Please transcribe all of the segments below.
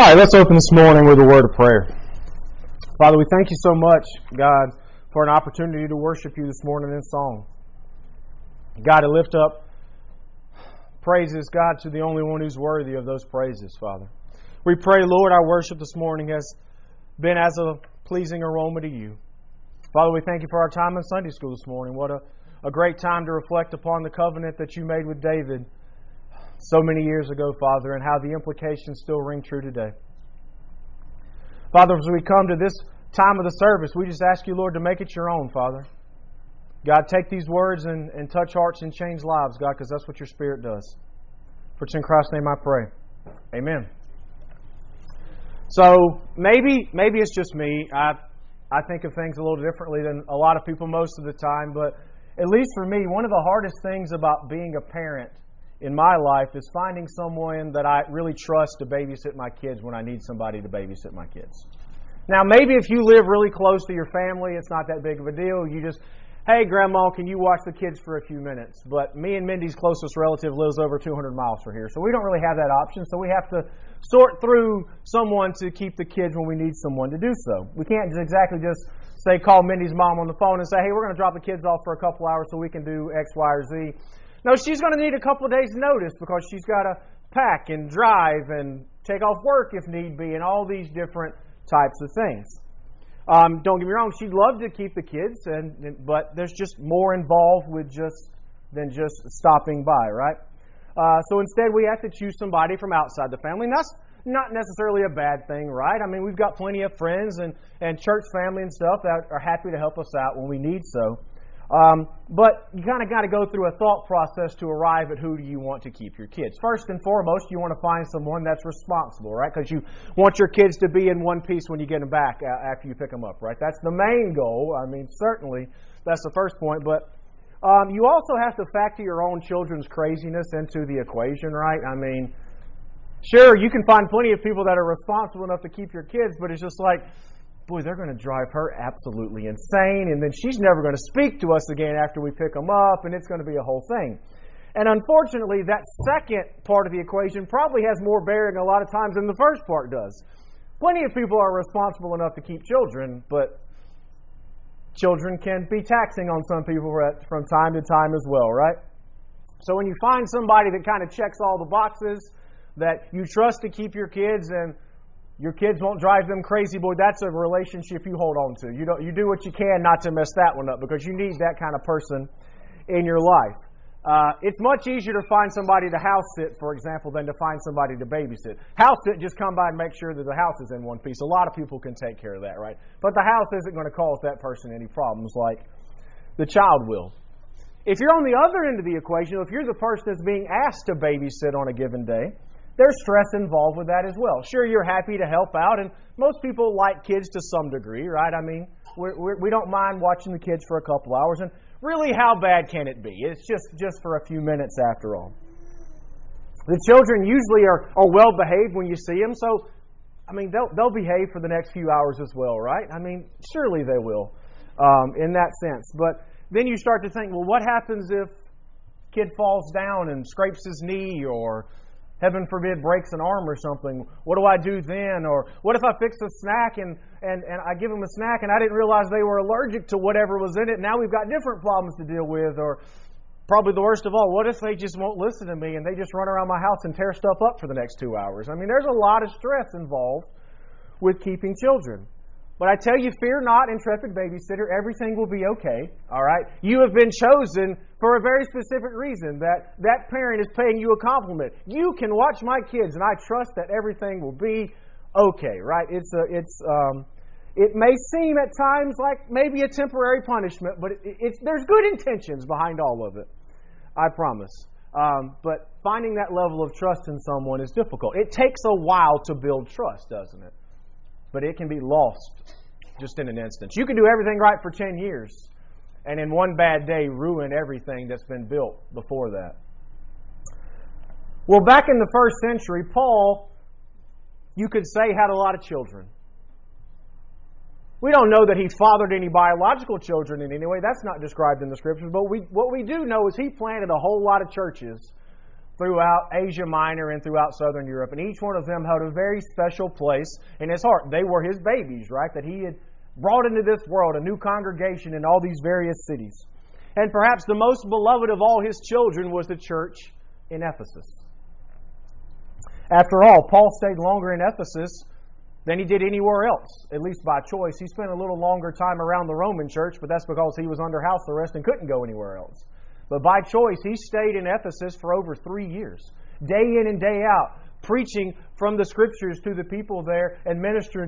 All right, let's open this morning with a word of prayer. Father, we thank you so much, God, for an opportunity to worship you this morning in song. God, to lift up praises, God, to the only one who's worthy of those praises, Father. We pray, Lord, our worship this morning has been as a pleasing aroma to you. Father, we thank you for our time in Sunday school this morning. What a great time to reflect upon the covenant that you made with David so many years ago, Father, and how the implications still ring true today. Father, as we come to this time of the service, we just ask you, Lord, to make it your own, Father. God, take these words and touch hearts and change lives, God, because that's what your Spirit does. For it's in Christ's name I pray. Amen. So maybe it's just me. I think of things a little differently than a lot of people most of the time, but at least for me, one of the hardest things about being a parent in my life is finding someone that I really trust to babysit my kids when I need somebody to babysit my kids. Now, maybe if you live really close to your family, it's not that big of a deal. You just, hey, Grandma, can you watch the kids for a few minutes? But me and Mindy's closest relative lives over 200 miles from here, so we don't really have that option. So we have to sort through someone to keep the kids when we need someone to do so. We can't exactly just say, call Mindy's mom on the phone and say, hey, we're going to drop the kids off for a couple hours so we can do X, Y, or Z. No, she's going to need a couple of days' notice because she's got to pack and drive and take off work if need be and all these different types of things. Don't get me wrong, she'd love to keep the kids, but there's just more involved than just stopping by, right? So instead we have to choose somebody from outside the family. And that's not necessarily a bad thing, right? I mean, we've got plenty of friends and church family and stuff that are happy to help us out when we need so. But you kind of got to go through a thought process to arrive at who do you want to keep your kids. First and foremost, you want to find someone that's responsible, right? Because you want your kids to be in one piece when you get them back after you pick them up, right? That's the main goal. I mean, certainly that's the first point. But you also have to factor your own children's craziness into the equation, right? I mean, sure, you can find plenty of people that are responsible enough to keep your kids, but it's just like, boy, they're going to drive her absolutely insane, and then she's never going to speak to us again after we pick them up, and it's going to be a whole thing. And unfortunately, that second part of the equation probably has more bearing a lot of times than the first part does. Plenty of people are responsible enough to keep children, but children can be taxing on some people from time to time as well, right? So when you find somebody that kind of checks all the boxes, that you trust to keep your kids and your kids won't drive them crazy, boy, that's a relationship you hold on to. You do what you can not to mess that one up because you need that kind of person in your life. It's much easier to find somebody to house sit, for example, than to find somebody to babysit. House sit, just come by and make sure that the house is in one piece. A lot of people can take care of that, right? But the house isn't going to cause that person any problems like the child will. If you're on the other end of the equation, if you're the person that's being asked to babysit on a given day, there's stress involved with that as well. Sure, you're happy to help out, and most people like kids to some degree, right? I mean, we don't mind watching the kids for a couple hours, and really, how bad can it be? It's just for a few minutes after all. The children usually are well behaved when you see them, so I mean, they'll behave for the next few hours as well, right? I mean, surely they will, in that sense. But then you start to think, well, what happens if kid falls down and scrapes his knee, or heaven forbid, breaks an arm or something? What do I do then? Or what if I fix a snack and I give them a snack and I didn't realize they were allergic to whatever was in it? Now we've got different problems to deal with. Or probably the worst of all, what if they just won't listen to me and they just run around my house and tear stuff up for the next 2 hours? I mean, there's a lot of stress involved with keeping children. But I tell you, fear not, intrepid babysitter, everything will be okay, all right? You have been chosen for a very specific reason, that parent is paying you a compliment. You can watch my kids, and I trust that everything will be okay, right? It may seem at times like maybe a temporary punishment, but there's good intentions behind all of it, I promise. But finding that level of trust in someone is difficult. It takes a while to build trust, doesn't it? But it can be lost just in an instant. You can do everything right for 10 years and in one bad day ruin everything that's been built before that. Well, back in the first century, Paul, you could say, had a lot of children. We don't know that he fathered any biological children in any way. That's not described in the Scriptures. But what we do know is he planted a whole lot of churches throughout Asia Minor and throughout Southern Europe. And each one of them held a very special place in his heart. They were his babies, right? That he had brought into this world, a new congregation in all these various cities. And perhaps the most beloved of all his children was the church in Ephesus. After all, Paul stayed longer in Ephesus than he did anywhere else, at least by choice. He spent a little longer time around the Roman church, but that's because he was under house arrest and couldn't go anywhere else. But by choice, he stayed in Ephesus for over 3 years, day in and day out, preaching from the Scriptures to the people there and ministering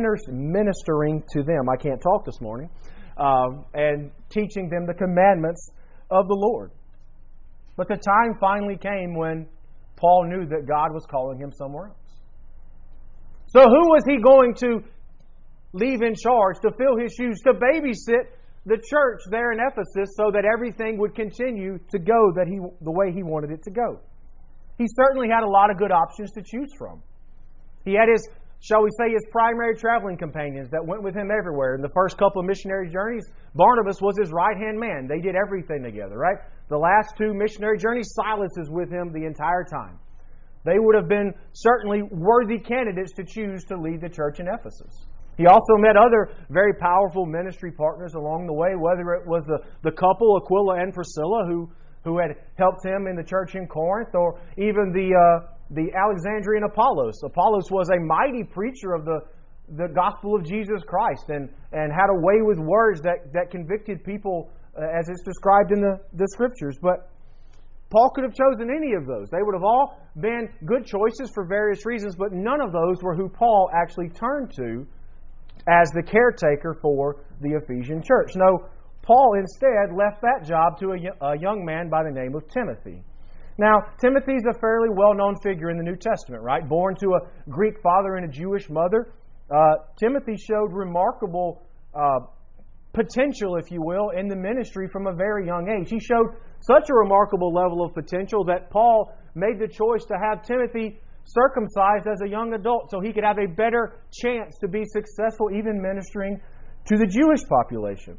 to them. I can't talk this morning. And teaching them the commandments of the Lord. But the time finally came when Paul knew that God was calling him somewhere else. So who was he going to leave in charge, to fill his shoes, to babysit the church there in Ephesus so that everything would continue to go the way he wanted it to go? He certainly had a lot of good options to choose from. He had his, shall we say, his primary traveling companions that went with him everywhere. In the first couple of missionary journeys, Barnabas was his right-hand man. They did everything together, right? The last 2 missionary journeys, Silas is with him the entire time. They would have been certainly worthy candidates to choose to lead the church in Ephesus. He also met other very powerful ministry partners along the way, whether it was the couple, Aquila and Priscilla, who had helped him in the church in Corinth, or even the Alexandrian Apollos. Apollos was a mighty preacher of the gospel of Jesus Christ and had a way with words that convicted people as it's described in the Scriptures. But Paul could have chosen any of those. They would have all been good choices for various reasons, but none of those were who Paul actually turned to as the caretaker for the Ephesian church. No, Paul instead left that job to a young man by the name of Timothy. Now, Timothy's a fairly well-known figure in the New Testament, right? Born to a Greek father and a Jewish mother, Timothy showed remarkable potential, if you will, in the ministry from a very young age. He showed such a remarkable level of potential that Paul made the choice to have Timothy circumcised as a young adult so he could have a better chance to be successful even ministering to the Jewish population.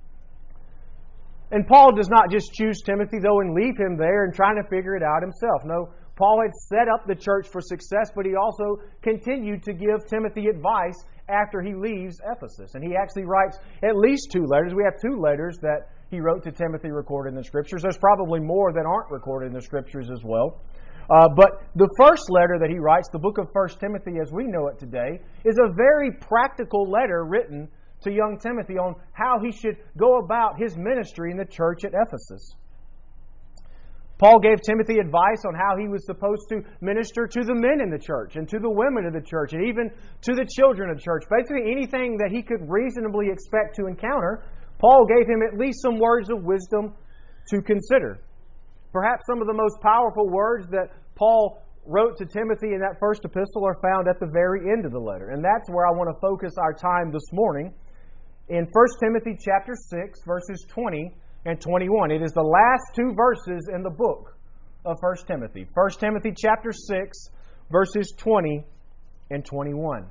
And Paul does not just choose Timothy, though, and leave him there and trying to figure it out himself. No, Paul had set up the church for success, but he also continued to give Timothy advice after he leaves Ephesus. And he actually writes at least 2 letters. We have 2 letters that he wrote to Timothy recorded in the Scriptures. There's probably more that aren't recorded in the Scriptures as well. But the first letter that he writes, the book of 1 Timothy as we know it today, is a very practical letter written to young Timothy on how he should go about his ministry in the church at Ephesus. Paul gave Timothy advice on how he was supposed to minister to the men in the church and to the women of the church and even to the children of the church. Basically anything that he could reasonably expect to encounter, Paul gave him at least some words of wisdom to consider. Perhaps some of the most powerful words that Paul wrote to Timothy in that first epistle are found at the very end of the letter. And that's where I want to focus our time this morning in 1 Timothy chapter 6, verses 20 and 21. It is the last 2 verses in the book of 1 Timothy. 1 Timothy chapter 6, verses 20 and 21.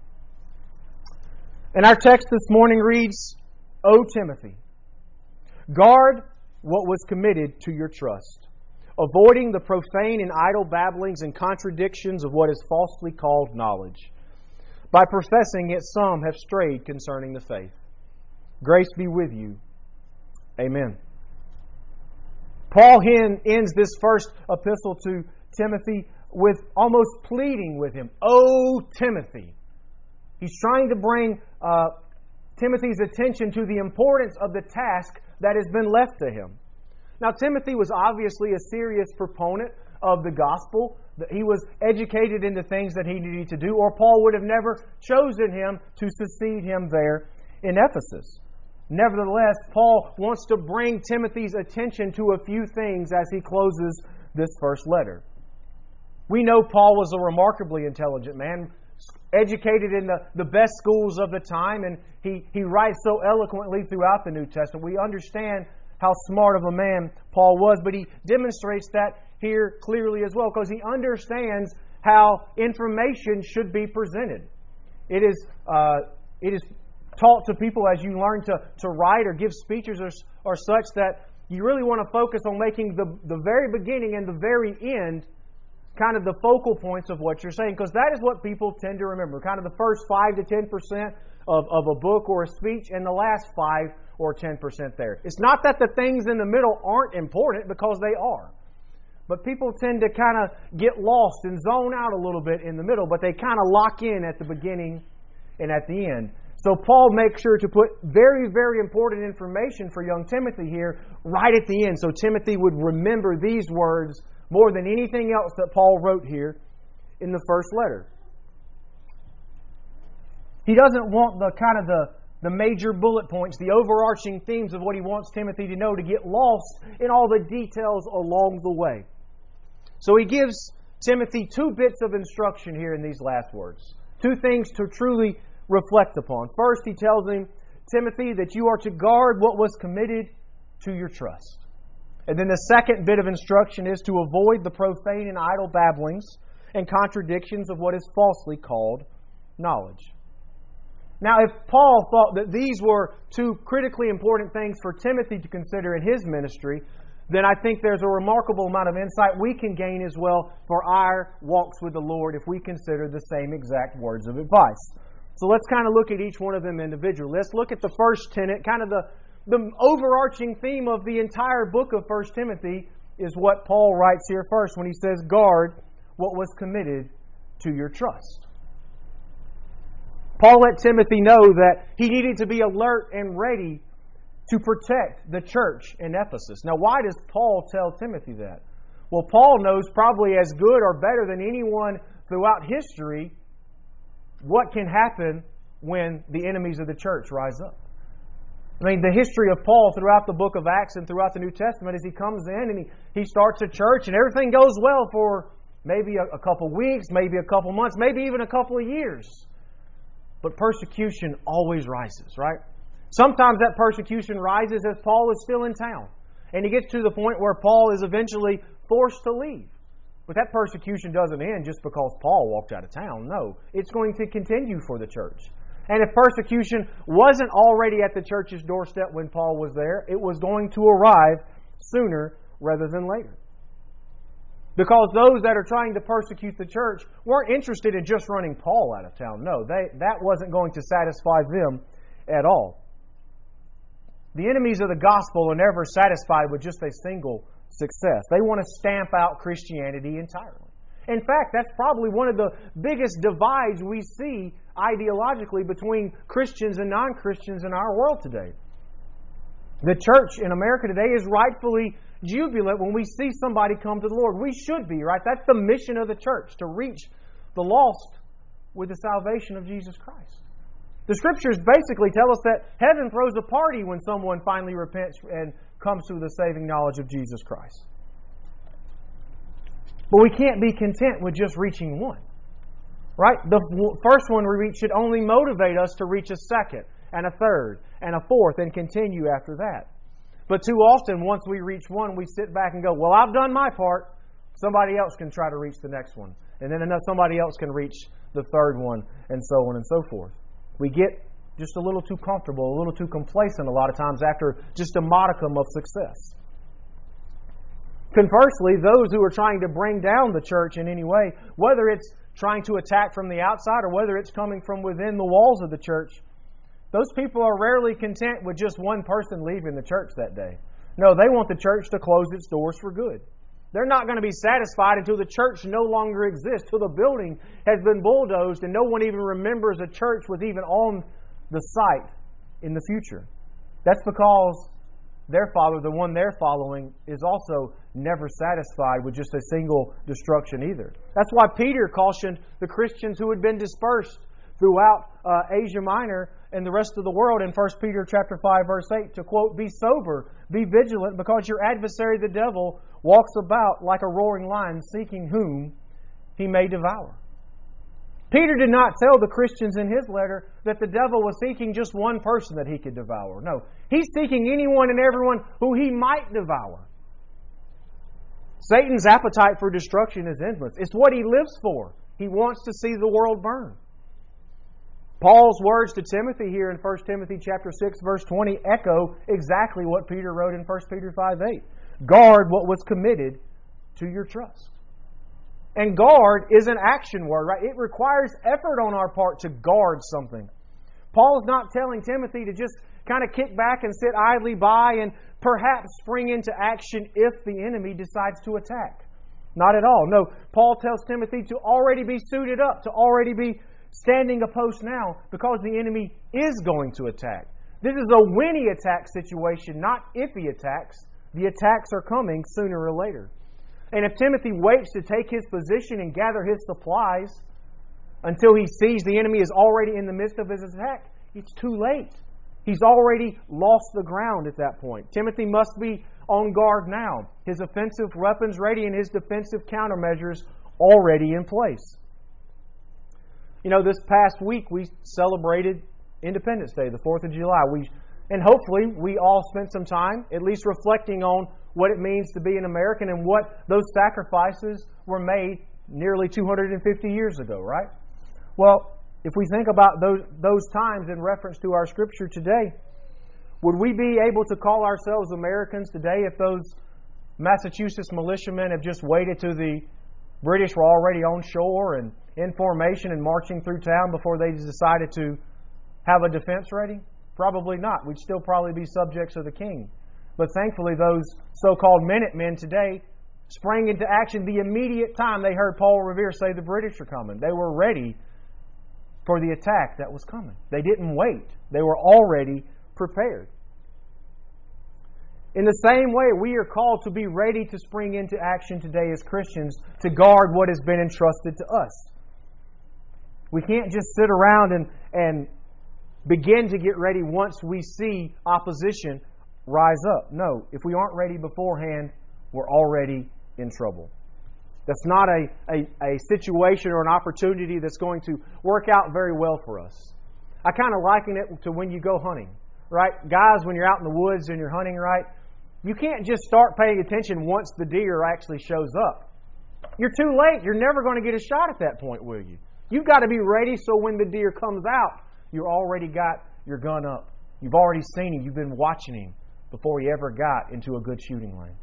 And our text this morning reads, O Timothy, guard what was committed to your trust, avoiding the profane and idle babblings and contradictions of what is falsely called knowledge. By professing it, some have strayed concerning the faith. Grace be with you. Amen. Paul ends this first epistle to Timothy with almost pleading with him. Oh, Timothy. He's trying to bring Timothy's attention to the importance of the task that has been left to him. Now, Timothy was obviously a serious proponent of the gospel. He was educated in the things that he needed to do, or Paul would have never chosen him to succeed him there in Ephesus. Nevertheless, Paul wants to bring Timothy's attention to a few things as he closes this first letter. We know Paul was a remarkably intelligent man, educated in the best schools of the time, and he writes so eloquently throughout the New Testament. We understand how smart of a man Paul was, but he demonstrates that here clearly as well, because he understands how information should be presented. It is taught to people as you learn to write or give speeches or such that you really want to focus on making the very beginning and the very end kind of the focal points of what you're saying, because that is what people tend to remember. Kind of the first 5 to 10% of a book or a speech, and the last 5 or 10% there. It's not that the things in the middle aren't important, because they are. But people tend to kind of get lost and zone out a little bit in the middle, but they kind of lock in at the beginning and at the end. So Paul makes sure to put very, very important information for young Timothy here right at the end, so Timothy would remember these words more than anything else that Paul wrote here in the first letter. He doesn't want the major bullet points, the overarching themes of what he wants Timothy to know, to get lost in all the details along the way. So he gives Timothy 2 bits of instruction here in these last words. 2 things to truly reflect upon. First, he tells him, Timothy, that you are to guard what was committed to your trust. And then the second bit of instruction is to avoid the profane and idle babblings and contradictions of what is falsely called knowledge. Now, if Paul thought that these were 2 critically important things for Timothy to consider in his ministry, then I think there's a remarkable amount of insight we can gain as well for our walks with the Lord if we consider the same exact words of advice. So let's kind of look at each one of them individually. Let's look at the first tenet, kind of the overarching theme of the entire book of 1 Timothy is what Paul writes here first when he says, guard what was committed to your trust. Paul let Timothy know that he needed to be alert and ready to protect the church in Ephesus. Now, why does Paul tell Timothy that? Well, Paul knows probably as good or better than anyone throughout history what can happen when the enemies of the church rise up. I mean, the history of Paul throughout the book of Acts and throughout the New Testament is he comes in and he starts a church and everything goes well for maybe a couple weeks, maybe a couple months, maybe even a couple of years. But persecution always rises, right? Sometimes that persecution rises as Paul is still in town. And he gets to the point where Paul is eventually forced to leave. But that persecution doesn't end just because Paul walked out of town. No, it's going to continue for the church. And if persecution wasn't already at the church's doorstep when Paul was there, it was going to arrive sooner rather than later. Because those that are trying to persecute the church weren't interested in just running Paul out of town. No, that wasn't going to satisfy them at all. The enemies of the gospel are never satisfied with just a single success. They want to stamp out Christianity entirely. In fact, that's probably one of the biggest divides we see ideologically between Christians and non-Christians in our world today. The church in America today is rightfully jubilant when we see somebody come to the Lord. We should be, right? That's the mission of the church, to reach the lost with the salvation of Jesus Christ. The Scriptures basically tell us that heaven throws a party when someone finally repents and comes to the saving knowledge of Jesus Christ. But we can't be content with just reaching one. Right? The first one we reach should only motivate us to reach a second, and a third, and a fourth, and continue after that. But too often, once we reach one, we sit back and go, well, I've done my part. Somebody else can try to reach the next one. And then somebody else can reach the third one, and so on and so forth. We get just a little too comfortable, a little too complacent a lot of times after just a modicum of success. Conversely, those who are trying to bring down the church in any way, whether it's trying to attack from the outside or whether it's coming from within the walls of the church, those people are rarely content with just one person leaving the church that day. No, they want the church to close its doors for good. They're not going to be satisfied until the church no longer exists, till the building has been bulldozed and no one even remembers a church was even on the site in the future. That's because their father, the one they're following, is also never satisfied with just a single destruction either. That's why Peter cautioned the Christians who had been dispersed throughout Asia Minor and the rest of the world in 1 Peter chapter 5, verse 8 to, quote, be sober, be vigilant, because your adversary the devil walks about like a roaring lion, seeking whom he may devour. Peter did not tell the Christians in his letter that the devil was seeking just one person that he could devour. No, he's seeking anyone and everyone who he might devour. Satan's appetite for destruction is endless. It's what he lives for. He wants to see the world burn. Paul's words to Timothy here in 1 Timothy chapter 6, verse 20 echo exactly what Peter wrote in 1 Peter 5:8. Guard what was committed to your trust. And guard is an action word, right? It requires effort on our part to guard something. Paul's not telling Timothy to just kind of kick back and sit idly by and perhaps spring into action if the enemy decides to attack. Not at all. No, Paul tells Timothy to already be suited up, to already be standing a post now, because the enemy is going to attack. This is a when he attacks situation, not if he attacks. The attacks are coming sooner or later. And if Timothy waits to take his position and gather his supplies until he sees the enemy is already in the midst of his attack, it's too late. He's already lost the ground at that point. Timothy must be on guard now. His offensive weapons ready and his defensive countermeasures already in place. You know, this past week we celebrated Independence Day, the 4th of July. And hopefully we all spent some time at least reflecting on what it means to be an American and what those sacrifices were made nearly 250 years ago, right? Well, if we think about those times in reference to our Scripture today, would we be able to call ourselves Americans today if those Massachusetts militiamen have just waited till the British were already on shore and in formation and marching through town before they decided to have a defense ready? Probably not. We'd still probably be subjects of the king. But thankfully, those so-called Minutemen today sprang into action the immediate time they heard Paul Revere say the British are coming. They were ready for the attack that was coming. They didn't wait. They were already prepared. In the same way, we are called to be ready to spring into action today as Christians to guard what has been entrusted to us. We can't just sit around and begin to get ready once we see opposition rise up. No, if we aren't ready beforehand, we're already in trouble. That's not a situation or an opportunity that's going to work out very well for us. I kind of liken it to when you go hunting, right? Guys, when you're out in the woods and you're hunting, right? You can't just start paying attention once the deer actually shows up. You're too late. You're never going to get a shot at that point, will you? You've got to be ready so when the deer comes out, you've already got your gun up. You've already seen him. You've been watching him before he ever got into a good shooting lane.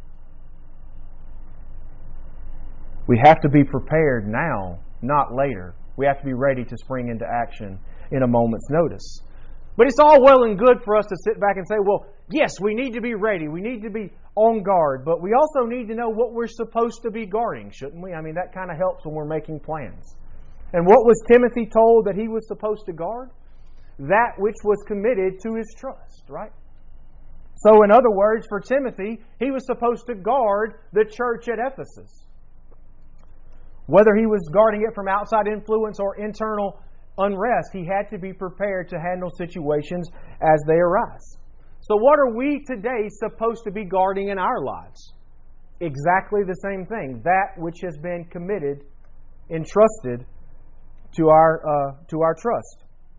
We have to be prepared now, not later. We have to be ready to spring into action in a moment's notice. But it's all well and good for us to sit back and say, well, yes, we need to be ready. We need to be on guard. But we also need to know what we're supposed to be guarding, shouldn't we? I mean, that kind of helps when we're making plans. And what was Timothy told that he was supposed to guard? That which was committed to his trust, right? So, in other words, for Timothy, he was supposed to guard the church at Ephesus. Whether he was guarding it from outside influence or internal unrest, he had to be prepared to handle situations as they arise. So what are we today supposed to be guarding in our lives? Exactly the same thing. That which has been committed, entrusted to our trust.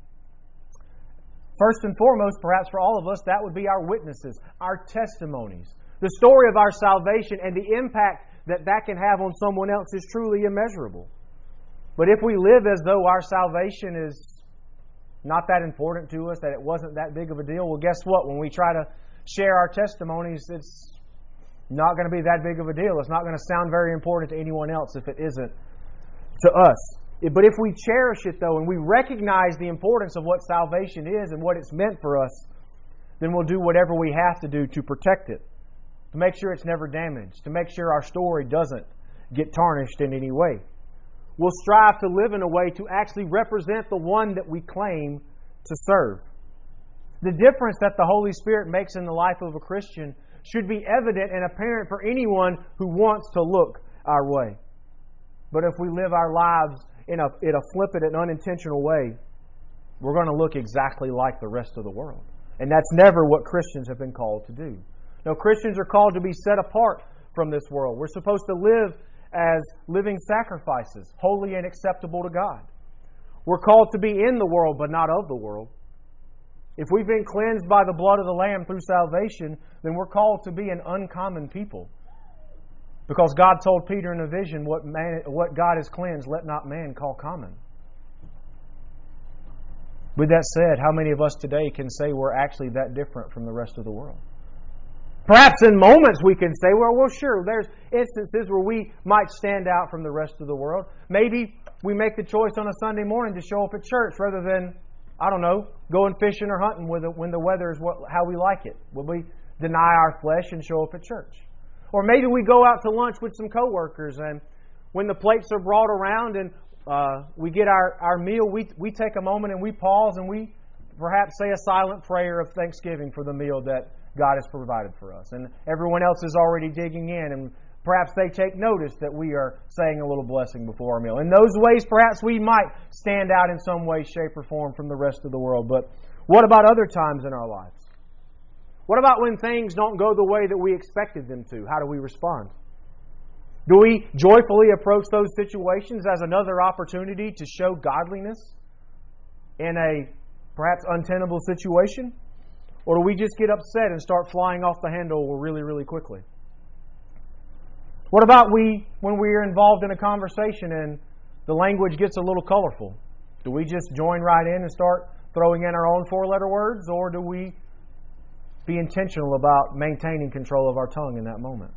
First and foremost, perhaps for all of us, that would be our witnesses, our testimonies. The story of our salvation and the impact that can have on someone else is truly immeasurable. But if we live as though our salvation is not that important to us, that it wasn't that big of a deal, well, guess what? When we try to share our testimonies, it's not going to be that big of a deal. It's not going to sound very important to anyone else if it isn't to us. But if we cherish it, though, and we recognize the importance of what salvation is and what it's meant for us, then we'll do whatever we have to do to protect it, to make sure it's never damaged, to make sure our story doesn't get tarnished in any way. We'll strive to live in a way to actually represent the one that we claim to serve. The difference that the Holy Spirit makes in the life of a Christian should be evident and apparent for anyone who wants to look our way. But if we live our lives in a flippant and unintentional way, we're going to look exactly like the rest of the world. And that's never what Christians have been called to do. No, Christians are called to be set apart from this world. We're supposed to live as living sacrifices, holy and acceptable to God. We're called to be in the world, but not of the world. If we've been cleansed by the blood of the Lamb through salvation, then we're called to be an uncommon people. Because God told Peter in a vision, what God has cleansed, let not man call common. With that said, how many of us today can say we're actually that different from the rest of the world? Perhaps in moments we can say, well, sure, there's instances where we might stand out from the rest of the world. Maybe we make the choice on a Sunday morning to show up at church rather than, I don't know, going fishing or hunting when the weather is how we like it. Will we deny our flesh and show up at church? Or maybe we go out to lunch with some coworkers, and when the plates are brought around and we get our meal, we take a moment and we pause and we perhaps say a silent prayer of thanksgiving for the meal that God has provided for us. And everyone else is already digging in, and perhaps they take notice that we are saying a little blessing before our meal. In those ways, perhaps we might stand out in some way, shape, or form from the rest of the world. But what about other times in our lives? What about when things don't go the way that we expected them to? How do we respond? Do we joyfully approach those situations as another opportunity to show godliness in a perhaps untenable situation? Or do we just get upset and start flying off the handle really, really quickly? What about when we are involved in a conversation and the language gets a little colorful? Do we just join right in and start throwing in our own four-letter words? Or do we be intentional about maintaining control of our tongue in that moment?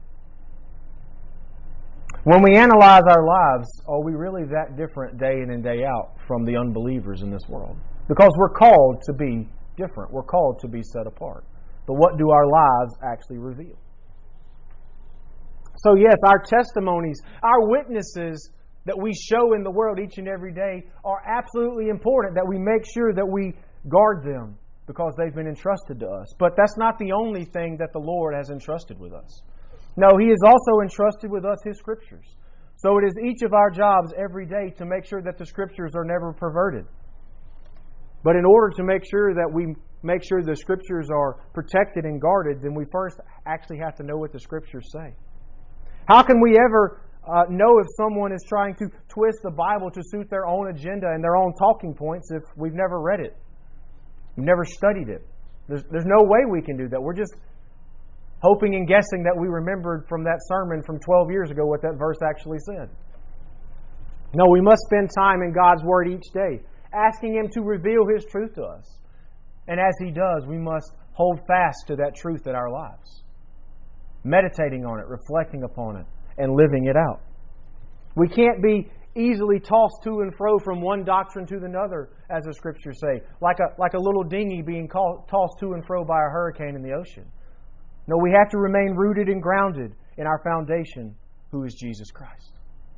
When we analyze our lives, are we really that different day in and day out from the unbelievers in this world? Because we're called to be different. We're called to be set apart. But what do our lives actually reveal? So yes, our testimonies, our witnesses that we show in the world each and every day are absolutely important, that we make sure that we guard them because they've been entrusted to us. But that's not the only thing that the Lord has entrusted with us. No, He has also entrusted with us His Scriptures. So it is each of our jobs every day to make sure that the Scriptures are never perverted. But in order to make sure that we make sure the Scriptures are protected and guarded, then we first actually have to know what the Scriptures say. How can we ever know if someone is trying to twist the Bible to suit their own agenda and their own talking points if we've never read it? We've never studied it. There's no way we can do that. We're just hoping and guessing that we remembered from that sermon from 12 years ago what that verse actually said. No, we must spend time in God's Word each day, asking Him to reveal His truth to us. And as He does, we must hold fast to that truth in our lives, meditating on it, reflecting upon it, and living it out. We can't be easily tossed to and fro from one doctrine to another, as the Scriptures say, like a little dinghy being tossed to and fro by a hurricane in the ocean. No, we have to remain rooted and grounded in our foundation, who is Jesus Christ.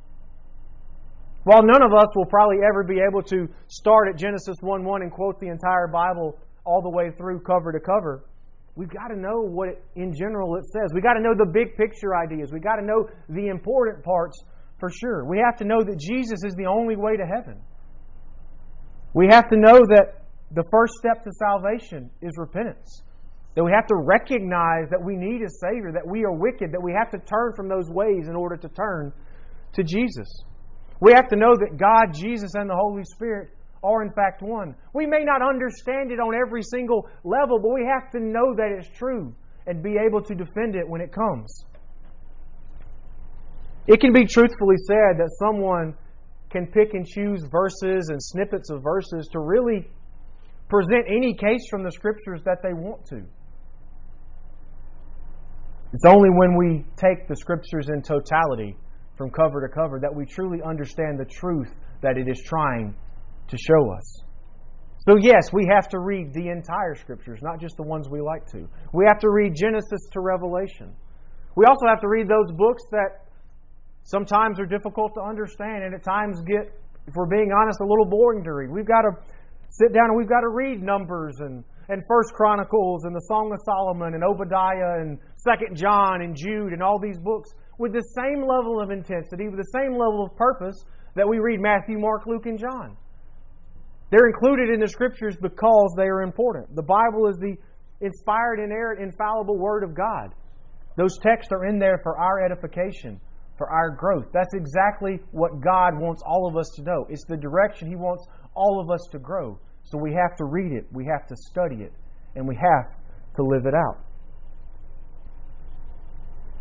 While none of us will probably ever be able to start at Genesis 1:1 and quote the entire Bible all the way through cover to cover, we've got to know what in general it says. We've got to know the big picture ideas. We've got to know the important parts for sure. We have to know that Jesus is the only way to heaven. We have to know that the first step to salvation is repentance. That we have to recognize that we need a Savior, that we are wicked, that we have to turn from those ways in order to turn to Jesus. We have to know that God, Jesus, and the Holy Spirit are in fact one. We may not understand it on every single level, but we have to know that it's true and be able to defend it when it comes. It can be truthfully said that someone can pick and choose verses and snippets of verses to really present any case from the Scriptures that they want to. It's only when we take the Scriptures in totality from cover to cover that we truly understand the truth that it is trying to show us. So yes, we have to read the entire Scriptures, not just the ones we like to. We have to read Genesis to Revelation. We also have to read those books that sometimes are difficult to understand and at times get, if we're being honest, a little boring to read. We've got to sit down and we've got to read Numbers and First Chronicles and the Song of Solomon and Obadiah and 2 John and Jude and all these books with the same level of intensity, with the same level of purpose that we read Matthew, Mark, Luke, and John. They're included in the Scriptures because they are important. The Bible is the inspired, inerrant, infallible Word of God. Those texts are in there for our edification, for our growth. That's exactly what God wants all of us to know. It's the direction He wants all of us to grow. So we have to read it, we have to study it, and we have to live it out.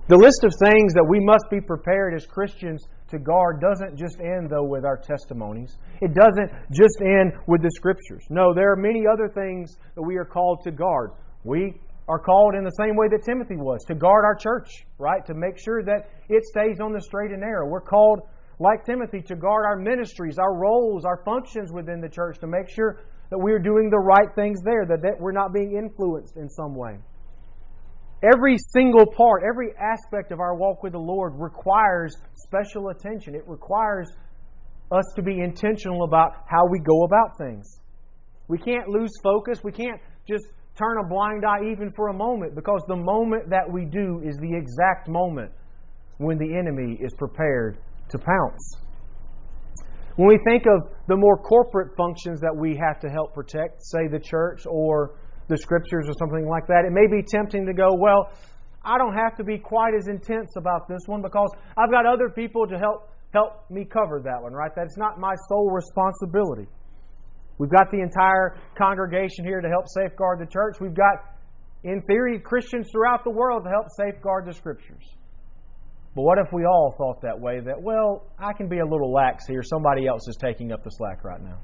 The list of things that we must be prepared as Christians to guard doesn't just end, though, with our testimonies. It doesn't just end with the Scriptures. No, there are many other things that we are called to guard. We are called in the same way that Timothy was, to guard our church, right? To make sure that it stays on the straight and narrow. We're called, like Timothy, to guard our ministries, our roles, our functions within the church, to make sure that we are doing the right things there, that we're not being influenced in some way. Every single part, every aspect of our walk with the Lord requires special attention. It requires us to be intentional about how we go about things. We can't lose focus. We can't just turn a blind eye even for a moment, because the moment that we do is the exact moment when the enemy is prepared to pounce. When we think of the more corporate functions that we have to help protect, say the church or the Scriptures or something like that, it may be tempting to go, well, I don't have to be quite as intense about this one because I've got other people to help me cover that one, right? That's not my sole responsibility. We've got the entire congregation here to help safeguard the church. We've got, in theory, Christians throughout the world to help safeguard the Scriptures. But what if we all thought that way, that, well, I can be a little lax here. Somebody else is taking up the slack right now.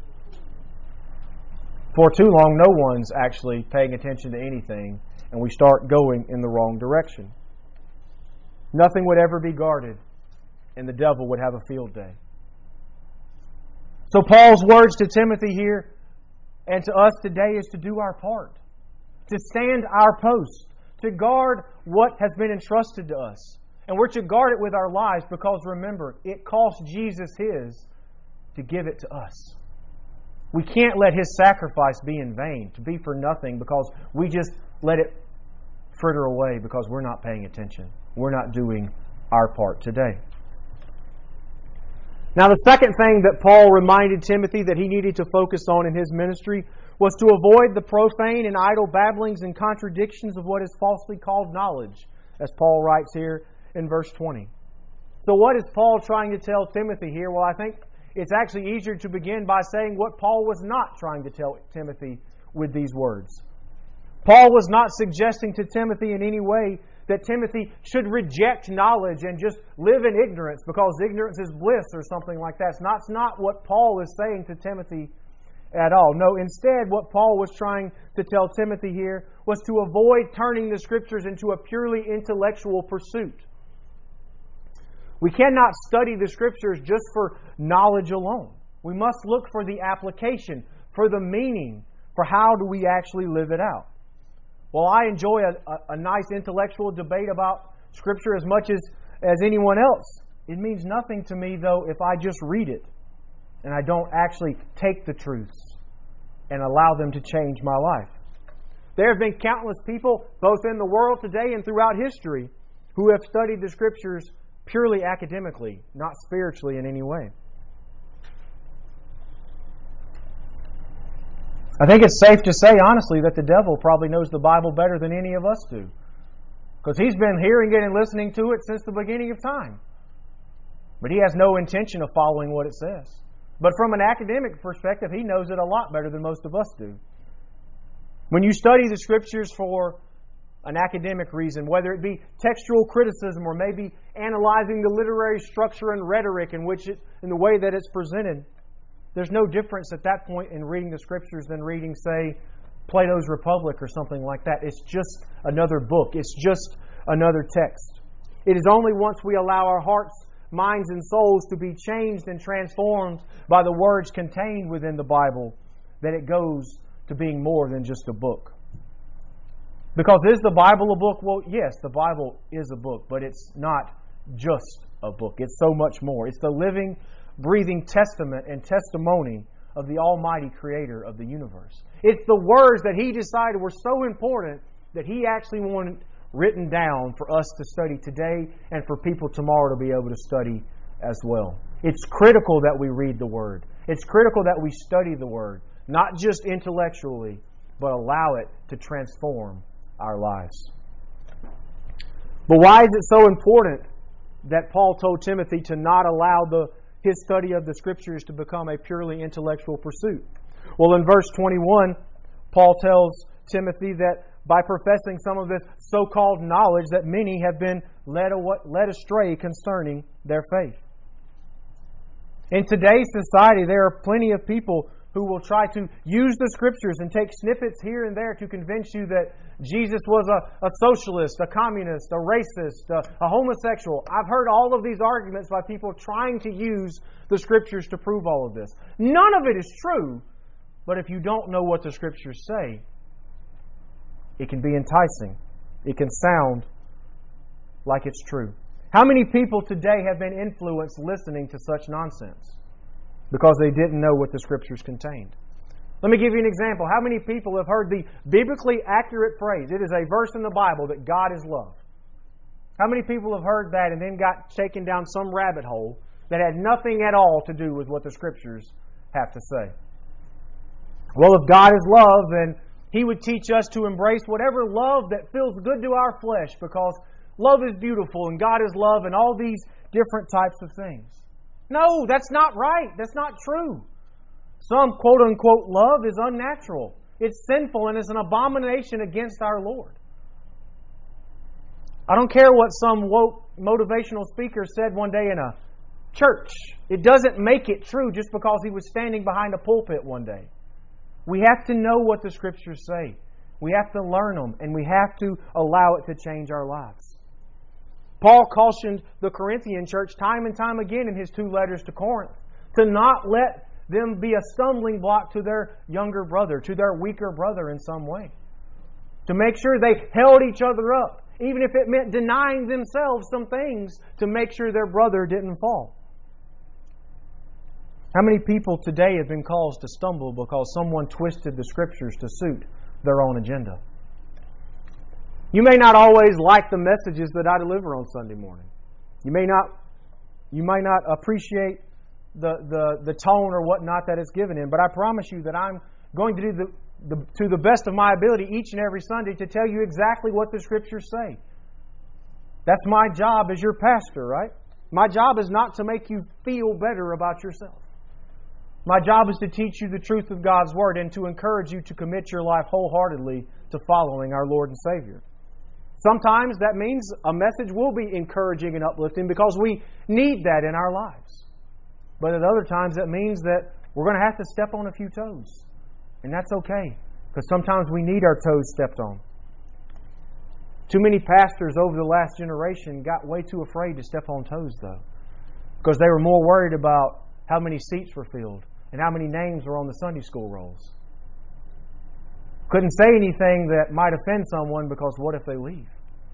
For too long, no one's actually paying attention to anything, and we start going in the wrong direction. Nothing would ever be guarded, and the devil would have a field day. So Paul's words to Timothy here and to us today is to do our part, to stand our post, to guard what has been entrusted to us. And we're to guard it with our lives because, remember, it cost Jesus His to give it to us. We can't let His sacrifice be in vain, to be for nothing, because we just let it fritter away because we're not paying attention. We're not doing our part today. Now, the second thing that Paul reminded Timothy that he needed to focus on in his ministry was to avoid the profane and idle babblings and contradictions of what is falsely called knowledge, as Paul writes here in verse 20. So what is Paul trying to tell Timothy here? Well, I think it's actually easier to begin by saying what Paul was not trying to tell Timothy with these words. Paul was not suggesting to Timothy in any way that Timothy should reject knowledge and just live in ignorance because ignorance is bliss or something like that. That's not what Paul is saying to Timothy at all. No, instead, what Paul was trying to tell Timothy here was to avoid turning the Scriptures into a purely intellectual pursuit. We cannot study the Scriptures just for knowledge alone. We must look for the application, for the meaning, for how do we actually live it out. Well, I enjoy a nice intellectual debate about Scripture as much as anyone else. It means nothing to me, though, if I just read it and I don't actually take the truths and allow them to change my life. There have been countless people, both in the world today and throughout history, who have studied the Scriptures purely academically, not spiritually in any way. I think it's safe to say, honestly, that the devil probably knows the Bible better than any of us do. Because he's been hearing it and listening to it since the beginning of time. But he has no intention of following what it says. But from an academic perspective, he knows it a lot better than most of us do. When you study the Scriptures for an academic reason, whether it be textual criticism or maybe analyzing the literary structure and rhetoric in the way that it's presented, there's no difference at that point in reading the Scriptures than reading, say, Plato's Republic or something like that. It's just another book. It's just another text. It is only once we allow our hearts, minds, and souls to be changed and transformed by the words contained within the Bible that it goes to being more than just a book. Because is the Bible a book? Well, yes, the Bible is a book, but it's not just a book. It's so much more. It's the living, breathing testament and testimony of the Almighty Creator of the universe. It's the words that He decided were so important that He actually wanted written down for us to study today and for people tomorrow to be able to study as well. It's critical that we read the Word. It's critical that we study the Word, not just intellectually, but allow it to transform our lives. But why is it so important that Paul told Timothy to not allow his study of the Scriptures to become a purely intellectual pursuit? Well, in verse 21, Paul tells Timothy that by professing some of this so-called knowledge that many have been led astray concerning their faith. In today's society, there are plenty of people who will try to use the Scriptures and take snippets here and there to convince you that Jesus was a socialist, a communist, a racist, a homosexual. I've heard all of these arguments by people trying to use the Scriptures to prove all of this. None of it is true, but if you don't know what the Scriptures say, it can be enticing. It can sound like it's true. How many people today have been influenced listening to such nonsense because they didn't know what the Scriptures contained? Let me give you an example. How many people have heard the biblically accurate phrase, it is a verse in the Bible, that God is love? How many people have heard that and then got taken down some rabbit hole that had nothing at all to do with what the Scriptures have to say? Well, if God is love, then He would teach us to embrace whatever love that feels good to our flesh, because love is beautiful and God is love and all these different types of things. No, that's not right. That's not true. Some quote-unquote love is unnatural. It's sinful and is an abomination against our Lord. I don't care what some woke motivational speaker said one day in a church. It doesn't make it true just because he was standing behind a pulpit one day. We have to know what the Scriptures say. We have to learn them, and we have to allow it to change our lives. Paul cautioned the Corinthian church time and time again in his 2 letters to Corinth to not let them be a stumbling block to their younger brother, to their weaker brother in some way. To make sure they held each other up, even if it meant denying themselves some things to make sure their brother didn't fall. How many people today have been caused to stumble because someone twisted the Scriptures to suit their own agenda? You may not always like the messages that I deliver on Sunday morning. You may not appreciate the tone or whatnot that is given in, but I promise you that I'm going to do to the best of my ability each and every Sunday to tell you exactly what the Scriptures say. That's my job as your pastor, right? My job is not to make you feel better about yourself. My job is to teach you the truth of God's Word and to encourage you to commit your life wholeheartedly to following our Lord and Savior. Sometimes that means a message will be encouraging and uplifting because we need that in our lives. But at other times that means that we're going to have to step on a few toes. And that's okay, because sometimes we need our toes stepped on. Too many pastors over the last generation got way too afraid to step on toes, though, because they were more worried about how many seats were filled and how many names were on the Sunday school rolls. Couldn't say anything that might offend someone because what if they leave?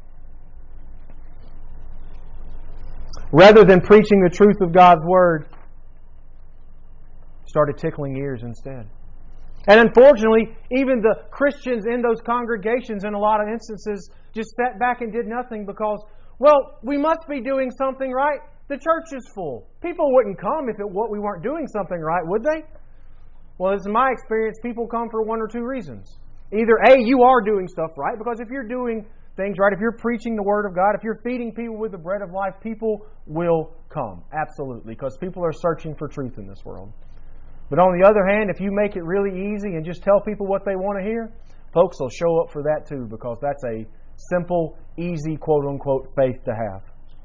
Rather than preaching the truth of God's Word, started tickling ears instead. And unfortunately, even the Christians in those congregations in a lot of instances just sat back and did nothing because, well, we must be doing something right. The church is full. People wouldn't come if we weren't doing something right, would they? Well, in my experience, people come for one or two reasons. Either A, you are doing stuff right, because if you're doing things right, if you're preaching the Word of God, if you're feeding people with the bread of life, people will come. Absolutely, because people are searching for truth in this world. But on the other hand, if you make it really easy and just tell people what they want to hear, folks will show up for that too, because that's a simple, easy, quote-unquote, faith to have.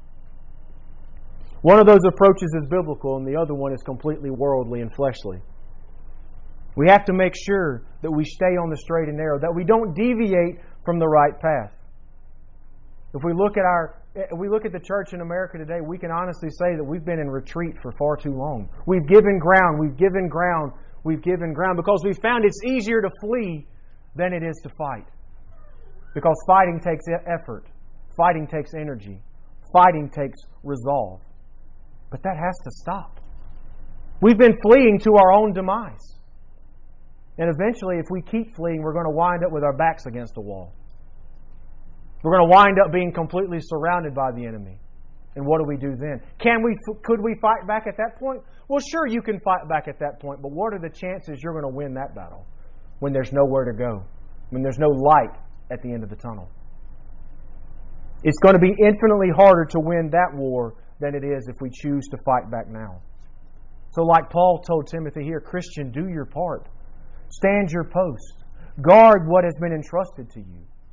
One of those approaches is biblical, and the other one is completely worldly and fleshly. We have to make sure that we stay on the straight and narrow, that we don't deviate from the right path. If we look at the church in America today, we can honestly say that we've been in retreat for far too long. We've given ground because we've found it's easier to flee than it is to fight. Because fighting takes effort. Fighting takes energy. Fighting takes resolve. But that has to stop. We've been fleeing to our own demise. And eventually, if we keep fleeing, we're going to wind up with our backs against a wall. We're going to wind up being completely surrounded by the enemy. And what do we do then? Could we fight back at that point? Well, sure, you can fight back at that point, but what are the chances you're going to win that battle when there's nowhere to go, when there's no light at the end of the tunnel? It's going to be infinitely harder to win that war than it is if we choose to fight back now. So like Paul told Timothy here, Christian, do your part. Stand your post. Guard what has been entrusted to you.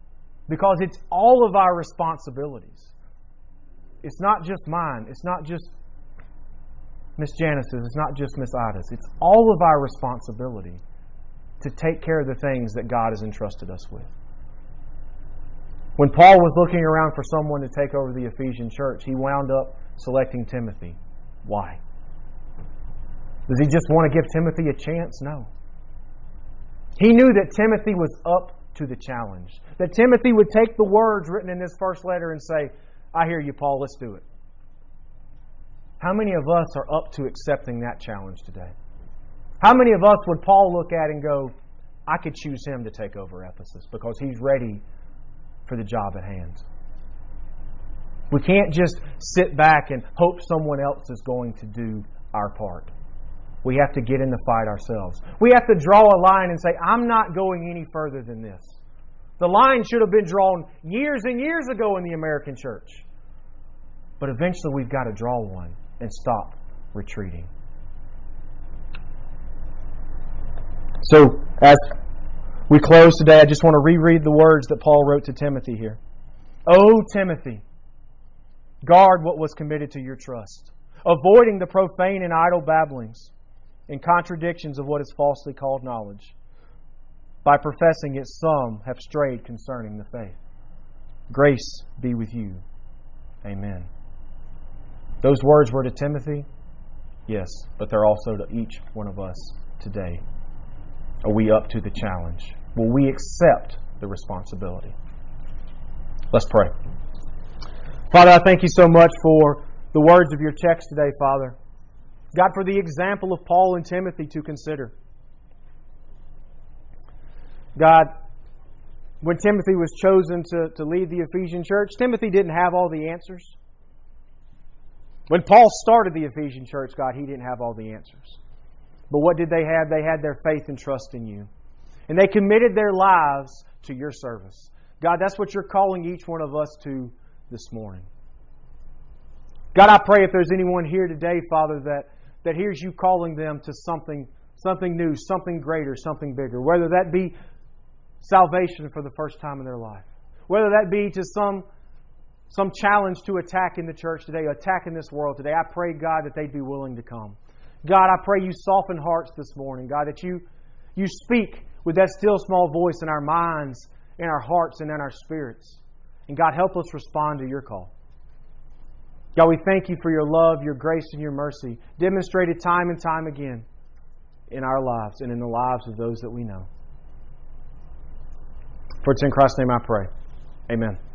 Because it's all of our responsibilities. It's not just mine. It's not just Miss Janice's. It's not just Miss Ida's. It's all of our responsibility to take care of the things that God has entrusted us with. When Paul was looking around for someone to take over the Ephesian church, he wound up selecting Timothy. Why? Does he just want to give Timothy a chance? No. He knew that Timothy was up to the challenge. That Timothy would take the words written in this first letter and say, I hear you, Paul, let's do it. How many of us are up to accepting that challenge today? How many of us would Paul look at and go, I could choose him to take over Ephesus because he's ready for the job at hand? We can't just sit back and hope someone else is going to do our part. We have to get in the fight ourselves. We have to draw a line and say, I'm not going any further than this. The line should have been drawn years and years ago in the American church. But eventually we've got to draw one and stop retreating. So, as we close today, I just want to reread the words that Paul wrote to Timothy here. O Timothy, guard what was committed to your trust, avoiding the profane and idle babblings and contradictions of what is falsely called knowledge. By professing it, some have strayed concerning the faith. Grace be with you. Amen. Those words were to Timothy, yes, but they're also to each one of us today. Are we up to the challenge? Will we accept the responsibility? Let's pray. Father, I thank you so much for the words of your text today, Father. God, for the example of Paul and Timothy to consider. God, when Timothy was chosen to lead the Ephesian church, Timothy didn't have all the answers. When Paul started the Ephesian church, God, he didn't have all the answers. But what did they have? They had their faith and trust in you. And they committed their lives to your service. God, that's what you're calling each one of us to this morning. God, I pray if there's anyone here today, Father, that hears you calling them to something new, something greater, something bigger. Whether that be salvation for the first time in their life. Whether that be to some challenge to attack in the church today, attack in this world today. I pray, God, that they'd be willing to come. God, I pray you soften hearts this morning. God, that you speak with that still small voice in our minds, in our hearts, and in our spirits. And God, help us respond to your call. God, we thank you for your love, your grace, and your mercy, demonstrated time and time again in our lives and in the lives of those that we know. For it's in Christ's name I pray. Amen.